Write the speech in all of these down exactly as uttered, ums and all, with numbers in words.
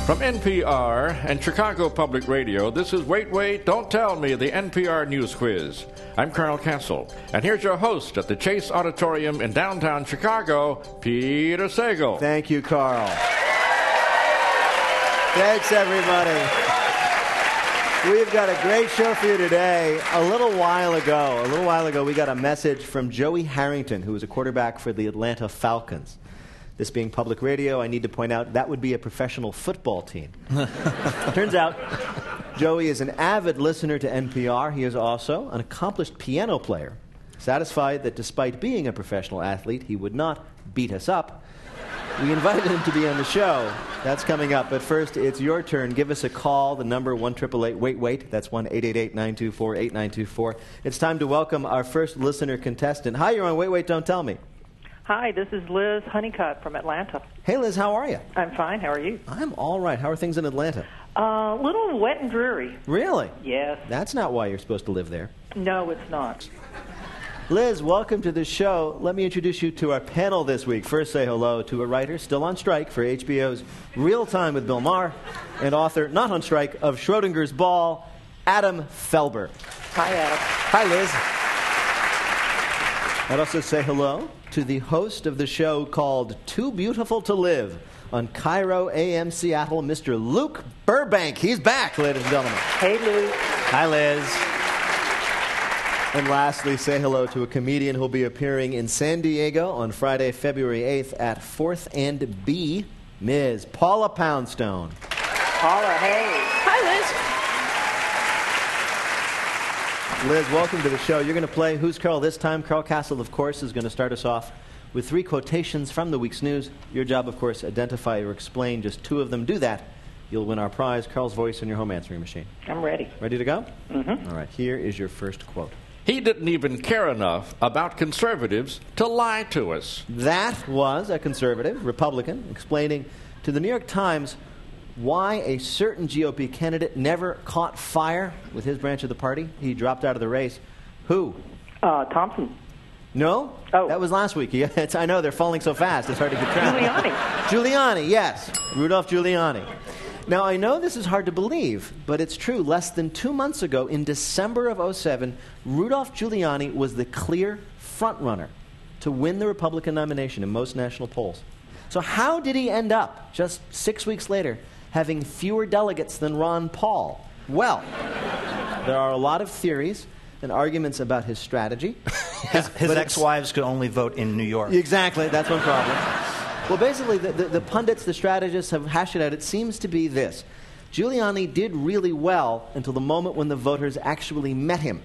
From N P R and Chicago Public Radio, this is Wait, Wait, Don't Tell Me, the N P R News Quiz. I'm Carl Castle, and here's your host at the Chase Auditorium in downtown Chicago, Peter Sagal. Thank you, Carl. Thanks, everybody. We've got a great show for you today. A little while ago, a little while ago, we got a message from Joey Harrington, who is a quarterback for the Atlanta Falcons. This being public radio, I need to point out that would be a professional football team. Turns out, Joey is an avid listener to N P R. He is also an accomplished piano player. Satisfied that despite being a professional athlete, he would not beat us up, we invited him to be on the show. That's coming up. But first, it's your turn. Give us a call. The number one eight eight eight wait wait. That's one eight eight eight nine two four eight nine two four. It's time to welcome our first listener contestant. Hi, you're on Wait Wait Don't Tell Me. Hi, this is Liz Honeycutt from Atlanta. Hey, Liz, how are you? I'm fine. How are you? I'm all right. How are things in Atlanta? A uh, little wet and dreary. Really? Yes. That's not why you're supposed to live there. No, it's not. Liz, welcome to the show. Let me introduce you to our panel this week. First, say hello to a writer still on strike for H B O's Real Time with Bill Maher, and author, not on strike, of Schrodinger's Ball, Adam Felber. Hi, Adam. Hi, Liz. I'd also say hello to the host of the show called Too Beautiful to Live on Cairo A M Seattle, Mister Luke Burbank. He's back, ladies and gentlemen. Hey, Luke. Hi, Liz. And lastly, say hello to a comedian who'll be appearing in San Diego on Friday, February eighth at fourth and B, Miz Paula Poundstone. Paula, hey. Hi, Liz. Liz, welcome to the show. You're going to play Who's Carl this time. Carl Castle, of course, is going to start us off with three quotations from the week's news. Your job, of course, identify or explain just two of them. Do that. You'll win our prize, Carl's Voice, in your home answering machine. I'm ready. Ready to go? Mm-hmm. All right, here is your first quote. He didn't even care enough about conservatives to lie to us. That was a conservative, Republican, explaining to the New York Times why a certain G O P candidate never caught fire with his branch of the party. He dropped out of the race. Who? Uh, Thompson. No? Oh. That was last week. Yeah, it's, I know, they're falling so fast, it's hard to keep track. Giuliani. Giuliani, yes. Rudolph Giuliani. Now, I know this is hard to believe, but it's true. Less than two months ago, in December of oh seven, Rudolph Giuliani was the clear frontrunner to win the Republican nomination in most national polls. So how did he end up, just six weeks later, having fewer delegates than Ron Paul? Well, there are a lot of theories and arguments about his strategy. His, his ex-wives could only vote in New York. Exactly, that's one problem. Well, basically, the, the, the pundits, the strategists have hashed it out. It seems to be this. Giuliani did really well until the moment when the voters actually met him.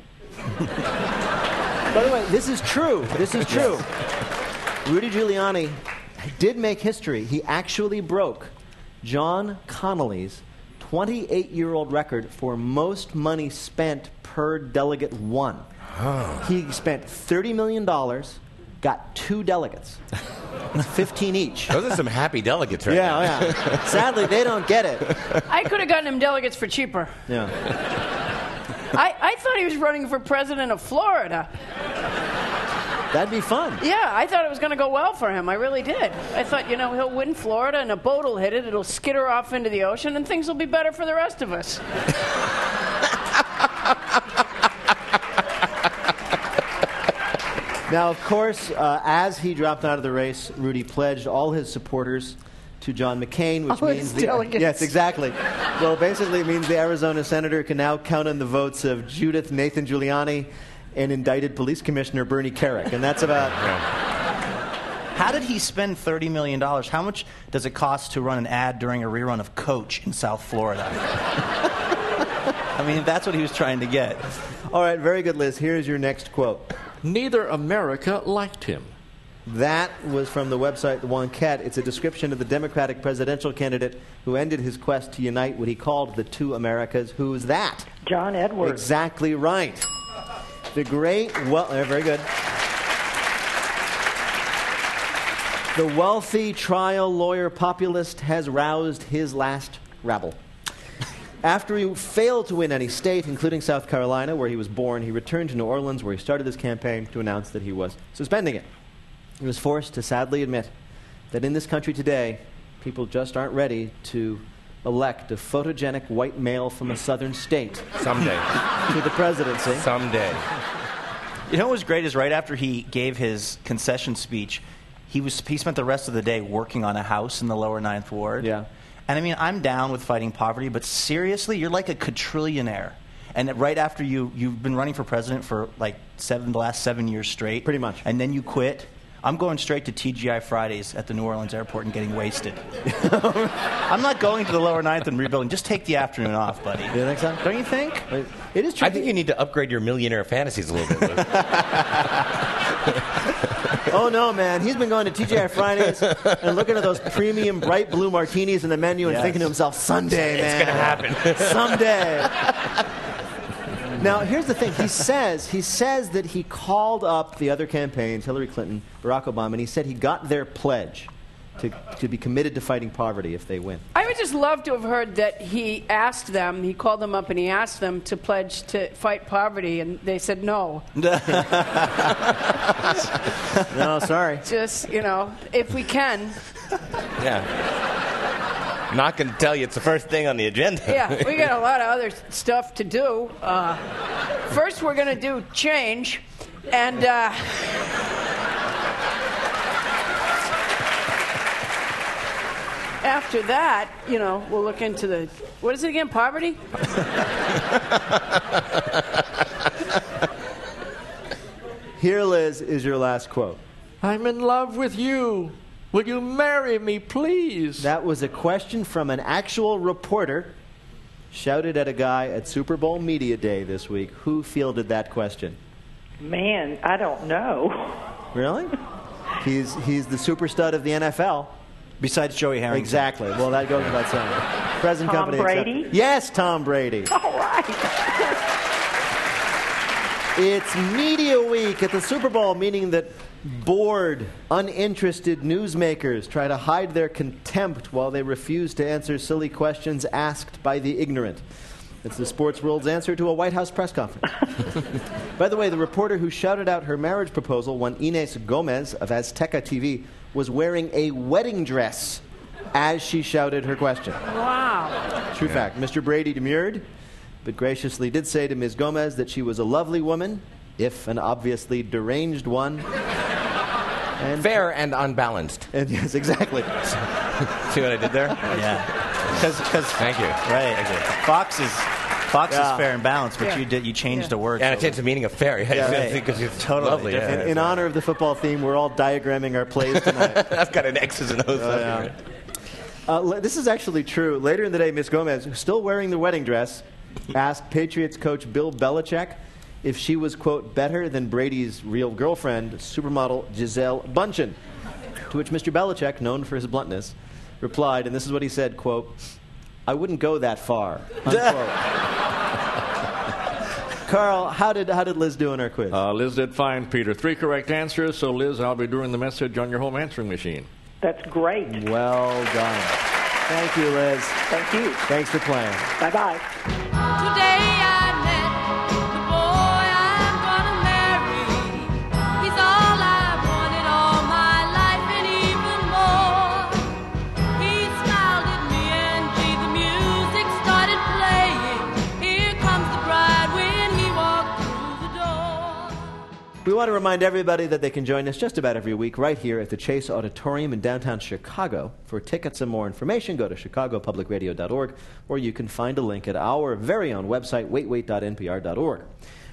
By the way, this is true. This is true. Rudy Giuliani did make history. He actually broke John Connolly's twenty-eight-year-old record for most money spent per delegate won. Oh. He spent thirty million dollars, got two delegates. fifteen each. Those are some happy delegates right yeah, now. Yeah. Sadly, they don't get it. I could have gotten him delegates for cheaper. Yeah. I, I thought he was running for president of Florida. That'd be fun. Yeah, I thought it was going to go well for him. I really did. I thought, you know, he'll win Florida and a boat will hit it. It'll skitter off into the ocean and things will be better for the rest of us. Now, of course, uh, as he dropped out of the race, Rudy pledged all his supporters to John McCain, which all means his the, delegates. Yes, exactly. Well, basically, it means the Arizona senator can now count on the votes of Judith Nathan Giuliani and indicted police commissioner Bernie Kerik, and that's about. How did he spend thirty million dollars? How much does it cost to run an ad during a rerun of Coach in South Florida? I mean, that's what he was trying to get. All right, very good, Liz. Here's your next quote. Neither America liked him. That was from the website The Wonket. It's a description of the Democratic presidential candidate who ended his quest to unite what he called the two Americas. Who's that? John Edwards. Exactly right. The great, well, uh, very good. The wealthy trial lawyer populist has roused his last rabble. After he failed to win any state, including South Carolina, where he was born, he returned to New Orleans, where he started his campaign to announce that he was suspending it. He was forced to sadly admit that in this country today, people just aren't ready to elect a photogenic white male from a southern state Someday. to the presidency. Someday. You know what was great is right after he gave his concession speech, he was he spent the rest of the day working on a house in the lower Ninth Ward. Yeah. And I mean, I'm down with fighting poverty, but seriously, you're like a quadrillionaire. And right after you, you've been running for president for like seven, the last seven years straight. Pretty much. And then you quit. I'm going straight to T G I Fridays at the New Orleans airport and getting wasted. I'm not going to the lower Ninth and rebuilding. Just take the afternoon off, buddy. You think so? Don't you think? It is true. I think you need to upgrade your millionaire fantasies a little bit, Liz. Oh, no, man. He's been going to T G I Fridays and looking at those premium bright blue martinis in the menu and Yes. thinking to himself, someday, man. It's going to happen. Someday. Now, here's the thing. He says, he says that he called up the other campaigns, Hillary Clinton, Barack Obama, and he said he got their pledge to, to be committed to fighting poverty if they win. I would just love to have heard that he asked them, he called them up and he asked them to pledge to fight poverty, and they said no. No, sorry. Just, you know, if we can. Yeah. Not going to tell you it's the first thing on the agenda. Yeah, we got a lot of other stuff to do. Uh, first, we're going to do change, and uh, after that, you know, we'll look into the, what is it again, poverty? Here, Liz, is your last quote. I'm in love with you. Will you marry me, please? That was a question from an actual reporter shouted at a guy at Super Bowl Media Day this week. Who fielded that question? Man, I don't know. Really? He's he's the super stud of the N F L. Besides Joey Harrington. Exactly. Well, that goes without saying. Present Tom company Brady? accepted. Yes, Tom Brady. All right. It's Media Week at the Super Bowl, meaning that bored, uninterested newsmakers try to hide their contempt while they refuse to answer silly questions asked by the ignorant. It's the sports world's answer to a White House press conference. By the way, the reporter who shouted out her marriage proposal, one Inés Gomez of Azteca T V, was wearing a wedding dress as she shouted her question. Wow. True fact. Mister Brady demurred, but graciously did say to Miz Gomez that she was a lovely woman, if an obviously deranged one. And Fair and unbalanced. And yes, exactly. See what I did there? Yeah. Because, Thank you. right. Thank you. Fox is Fox Yeah. is fair and balanced, but Yeah. you did you changed Yeah. the word. And I so- changed the meaning of fair. Yeah, right. Because it's Totally lovely. different. Yeah. in honor of the football theme, we're all diagramming our plays tonight. I've got an X's and O's. Oh, yeah. Uh, le- this is actually true. Later in the day, Miz Gomez, who's still wearing the wedding dress, asked Patriots coach Bill Belichick if she was, quote, better than Brady's real girlfriend, supermodel Gisele Bündchen. To which Mister Belichick, known for his bluntness, replied, and this is what he said, quote, I wouldn't go that far, unquote. Carl, how did, how did Liz do in our quiz? Uh, Liz did fine, Peter. Three correct answers, so Liz, I'll be doing the message on your home answering machine. That's great. Well done. Thank you, Liz. Thank you. Thanks for playing. Bye-bye. Today I met the boy I'm gonna marry. He's all I wanted all my life and even more. He smiled at me and gee, the music started playing. Here comes the bride when he walked through the door. We want to remind everybody that they can join us just about every week right here at the Chase Auditorium in downtown Chicago. For tickets and more information, go to chicago public radio dot org, or you can find a link at our very own website, wait wait dot n p r dot org.